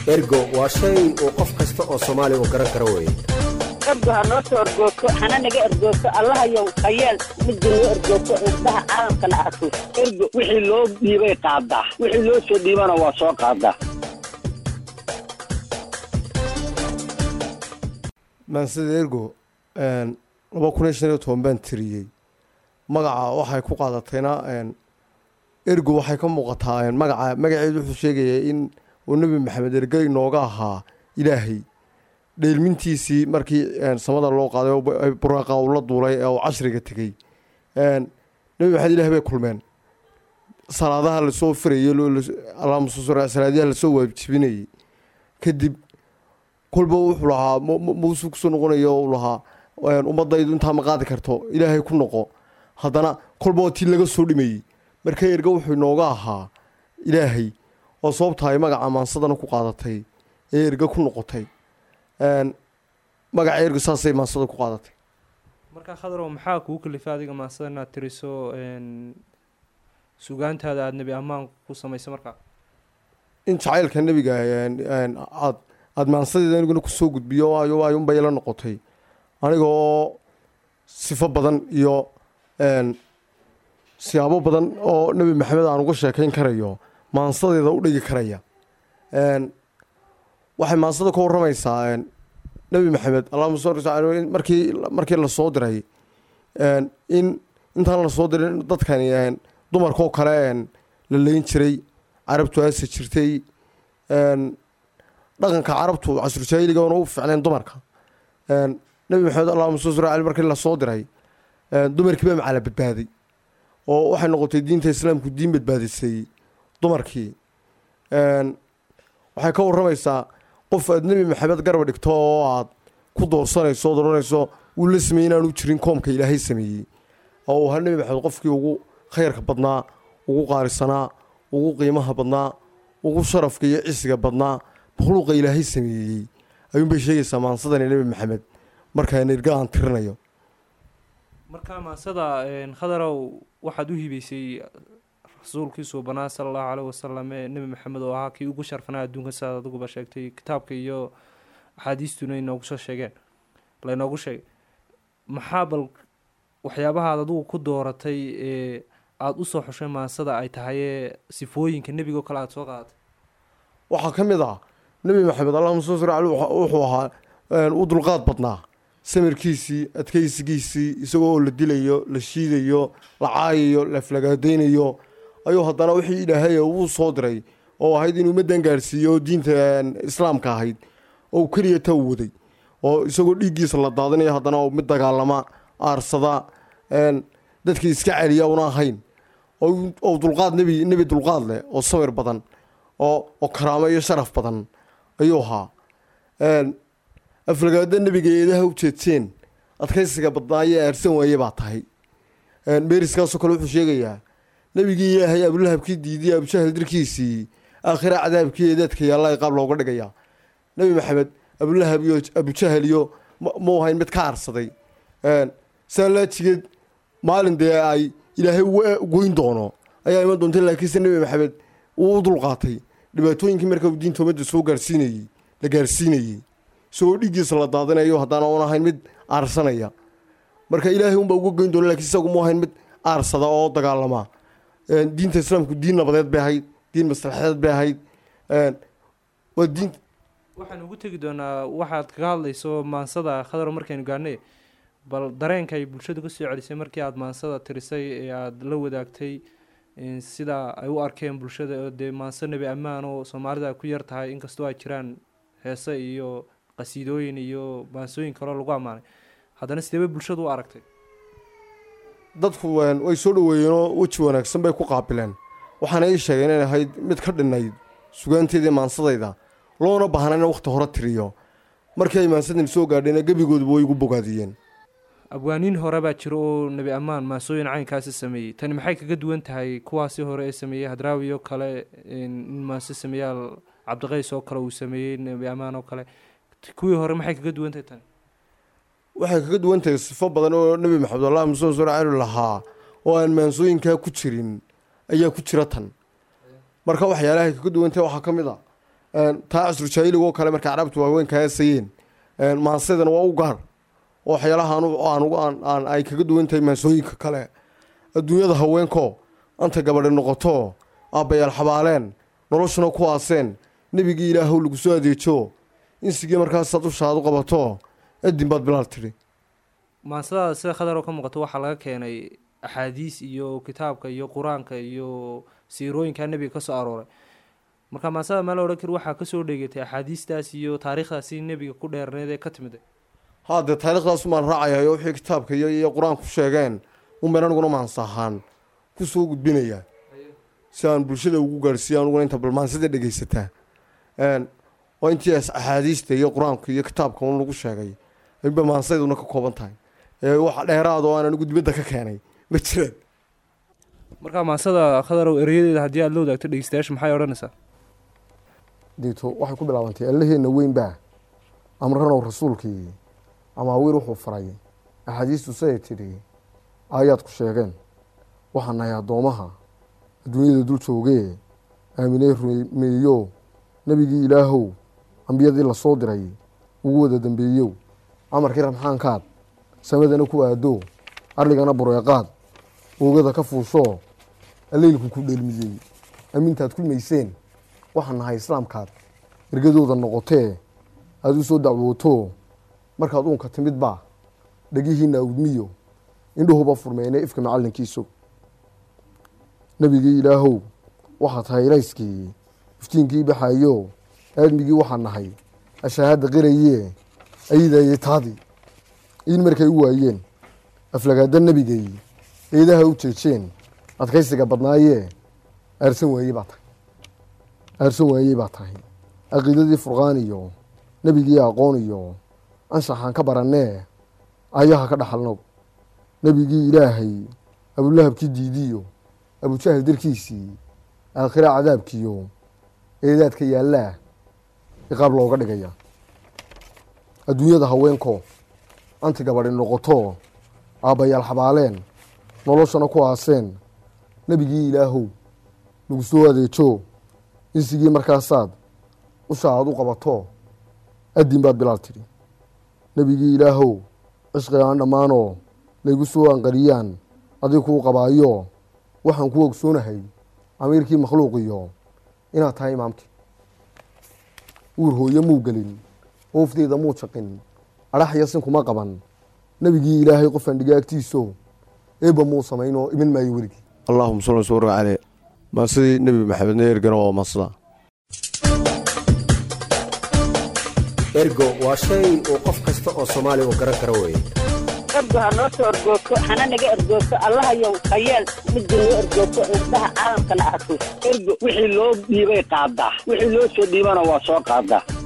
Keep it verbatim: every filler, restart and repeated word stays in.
ergo waa shay uu qof kasta oo Soomaali u garan karo weeye ergo ha noo soo ergooto hana naga ergooto Allah ayow qayeel midda noo ergooto indhaha caalamka la arko ergo wixii loo dhiibay qaadaa wixii loo soo dhiibana waa soo qaadaa maansida ergo een laba kun iyo shan iyo toban baan tiriyay magaca waxay ku qaadatayna een ergo waxay ka muuqataa een magaca magaceedu wuxuu sheegayay in uu nabi maxamed ergay nooga ahaa ilaahay dheelmintiisii markii samada loo qaaday oo buraaqa uu la duulay oo cashriga tagay een nabi maxamed ilaahay bay kulmeen salaadaha la soo firayay allahumma salli ala salaadiyaha la soo waajibinayay kadib kulba wuxuu lahaa muusuu ku soo noqonayo uu lahaa ummadaydu inta ma qaadi karto ilaahay ku noqo haddana kulba tii laga soo dhimayay markay ergo wuxuu nooga ahaa ilaahay oo sababtahay magaca maansadana ku qaadatay ee ergo ku noqotay een magaca ergo saasay maansada ku qaadatay marka khadrow maxaa kugu kalifay adiga maansada inaad tiriso een sugaantaada aad nabi ammaan ku samayso marka in jacaylka nabiga een aad aad maansadada aniguna ku soo gudbiyo waayo waayo bay la noqotay anigoo sifo badan iyo een siyaabo badan oo nabi maxamed aan uga sheekayn karayo maansadeeda u dhigi karaya een waxay maansada ka waramaysaa een nabi maxamed allahumma salli alayhi markii markii la soo diray een in intaan la soo dirin dadkan een dumarkoo kale een la leeyin jiray carabtu aasa jirtay een dhaqanka carabtu casr jaahiliga oo u ficneen dumarka een nabi maxamed allahumma salli alayhi markii la soo diray een dumarkii baa macala badbaaday oo waxay noqotay diinta islaamku diin badbaadisay dumarkii een waxay ka waramaysaa qof aad nabi maxamed garab dhigto oo aad ku doorsanayso doonayso uu la sameeyay inaanu jirin koomka ilaahay sameeyay oo uu nabi maxamed qofkii ugu khayrka badnaa ugu qaarisanaa ugu qiimaha badnaa ugu sharafka iyo cisiga badnaa khuluqa ilaahay sameeyay ayuu bay sheegaysaa maansadani nabi maxamed markaa erga aan tirinayo marka maansada een khadrow waxaad u hibaysay rasuulkii subhanahu sallallahu alayhi wasallam nabi maxamed oo ahaa kii ugu sharfanaa adduunka saad adigu ba sheegtay kitaabka iyo axaadiistuna inoogu soo sheegeen la inoogu sheegay maxaa bal waxyaabaha aad adigu ku dooratay ee aad u soo xushay maansada ay tahay sifooyinka nabiga kala aad soo qaadatay waxa kamid ah nabi maxamed allahumma salli alayhi wuxuu ahaa u dulqaad badnaa samirkiisii adkaysigiisii isagoo la dilayo la shiidayo la caayayo la flagaadeynayo ayuu haddana wixii ilaahay uu soo diray oo ahayd inuu ummadan gaarsiiyo diinta islaamka ahayd oo kaliya taa waday oo isagoo dhiiggiisa la daadinayo haddana oo mid dagaalama aarsada een dadkii iska celiya una ahayn oo dulqaad nabi nabi dulqaad leh oo samir badan oo oo karaamo iyo sharaf badan ayuu ahaa een aflagaada nabiga eedaha u jeedteen adkaysiga badnaaye aarsan waaye baa tahay een beeriskaasoo kale wuxuu sheegayaa nabigii ilaahay abulahabkii diiday abujahal dirkiisii aakhira cadaabkii eedadka yaalay qaab looga dhigayaa nabi maxamed abulahab iyo abujahal iyo ma ahayn mid ka arsaday een salaajigeed maalin dee ay ilaahay goyn doono ayaa iman doontay laakiin nabi maxamed uu dulqaatay dhibaatooyinkii markaa uu diinta ummadda soo gaarsiinayay la gaarsiinayay soo dhigiisa la daadinayo haddana oon ahayn mid aarsanaya marka ilaahay unba uga goyn doono laakiin isagu ma ahayn mid aarsada oo dagaalama diinta islaamku diin nabadeed bay ahayd diin maslaxadeed bay ahayd waa diin waxaan ugu tegi doonaa waxaad kaga hadlayso maansada khadar markaynu gaarnay bal dareenka ay bulshadu ka soo celisay markii aad maansada tirisay ee aad la wadaagtay sida ay u arkeen bulshada dee maansa nabi ammaan oo Soomaalida ku yar tahay inkastoo ay jiraan heesa iyo qasiidooyin iyo maansooyin kale lagu amaanay haddana sidee bulshadu u aragtay dadku way soo dhaweeyeen oo waji wanaagsan bay ku qaabileen waxaana ay sheegeen in ahayd mid ka dhinayd sugaanteedii maansadayda loona baahnaa in waqti hore tiriyo markii ay maansadani soo gaadheen gabigoodu way ugu bogaadiyeen abwaaniin hore baa jiro oo nabi ammaan maasooyin caynkaasi sameeyay tani maxay kaga duwan tahay kuwaasi hore ee sameeyay hadraawi oo kale in maase sameeyaal cabdiqays oo kale uu sameeyay nabi ammaan oo kale kuwii hore maxay kaga duwan tahay tani waxay kaga duwan tahay sifo badan oo nabi maxamed sallallahu alayhi wasallam lahaa oo aan maansooyinka ku jirin ayaa ku jira tan marka waxyaalaha kaga duwan tahay waxa kamid ah taa casru jaahiligo kale marka carabtu waaweyn ka heesayeen maansadana waa u gaar oo waxyaalaha aan aan ay kaga duwan tahay maansooyinka kale adduunyada haweenko anta gabadhi noqoto aabbayaal xabaaleen noloshuna ku aaseen nebigii ilaahow lagu soo adeejo insigii markaasaad ushaad u qabato adin baad bilaal tidhi maansadaada sida khadaroo ka muuqato waxaa laga keenay axaadiis iyo kitaabka iyo qur-aanka iyo siirooyinkaa nebiga ka soo arooray marka maansada maa la odhan kari waxaa kasoo dheegatay axaadiistaas iyo taariikhdaasi nebiga ku dheerneed ee ka timid haa dee taariikhdaasu maan raacayayo wixii kitaabka iyo iyo qur-aanku sheegeen unbayn aniguna maansa ahaan ku soo gudbinayaa si aan bulshada ugu gaadhsiiya aniguna inta balmaansada dhegaysataa oo intii axaadiista iyo qur-aanka iyo kitaabka un lagu sheegay ayba maansayduna ka kooban tahay waxa dheeraad oo aan anigu dibadda ka keenay ma jiraan markaa maansada khadarow ereyadeeda haddii aada la wadaagto dhegeystayaasha maxay odhanaysaa diito waxay ku bilaabantay allaheenna weynbaa amranow rasuulkii amaawiir wuxuu faray axaadiistu siday tidhi aayaadku sheegeen waxaan nahay addoomaha adduunyada dul joogee aaminey rumeeyo nebigii ilaahow ambiyadii lasoo diray ugu wada dambeeyow amarkii ramxaankaad samadana ku aado arligana bureeqaad oogada ka fuushoo alleylku ku dheelmiyey amiintaad kulmayseen waxaan nahay islaamkaad ergadooda noqotee aada u soo dacwooto markaad uunka timid baa dhegihiinna awdmiyo indhahuba furmeene ifka macallinkiiso nebigii ilaahow waxaa tahay ilayskii iftiinkii baxayo aadmigii waxaa nahay ashaahadda qirayee ayidayey taadii in markay u waayeen aflagaada nebigay eedaha u jeejeen adkaysiga badnaayee aarsan waayey baa tahay aarsan waayey baa tahay caqiidadii furqaan iyo nebigii aqoon iyo anshaxaan ka barannee ayaha ka dhaxalnow nebigii ilaahay abulahabkii diidiyo abujahal darkiisii aakhira cadaabkiyo eedaadka yaallaa iqaab looga dhigaya adduunyada haweenko anti gabadhi noqoto aabbayaal xabaaleen noloshana ku aaseen nebigii ilaahow lagu soo adeejo insigii markaasaad usha aad u qabato adin baad bilaal tidhi nebigii ilaahow cishqiga aan dhammaanoo laygu soo anqariyaan adig kuu qabaayo waxaan ku ogsoonahay amiirkii makhluuqiyo inaad tahay imaamkii uur hooye muu gelin oofdeeda muu jaqin adhax yasin kuma qaban nebigii ilaahay qofaan dhigaagtiiso eebba muu samaynoo iman maayo weligii allahuma salli sawra caleh maasidii nebi maxamedna ergana waa maasida ergo waa shay uu qof kasta oo soomaali u garan karo weeye ergo ha noo soo ergoogto hana naga ergoogto allahayow hayeel midda noo ergoogto indhaha caalamkana arko ergo wixii loo dhiibay qaadaa wixii loo soo dhiibana waa soo qaadaa